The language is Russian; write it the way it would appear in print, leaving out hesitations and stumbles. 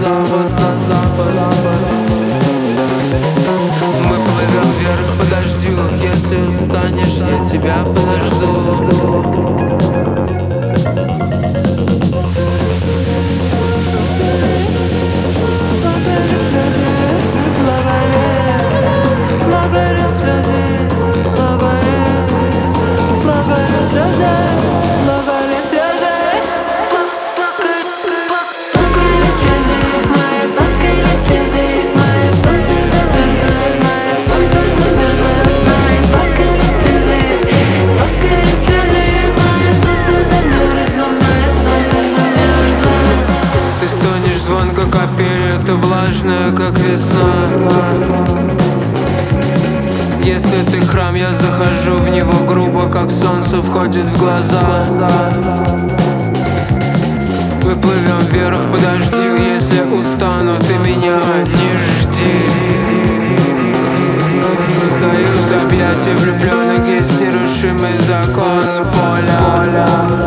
на запад. Мы плывем вверх по дождю. Если устанешь, я тебя подожду. Звонко капель, это влажная, как весна. Если ты храм, я захожу в него грубо, как солнце входит в глаза. Мы плывем вверх по дождю. Если устану, ты меня не жди. Союз объятий влюбленных есть нерушимый закон поля.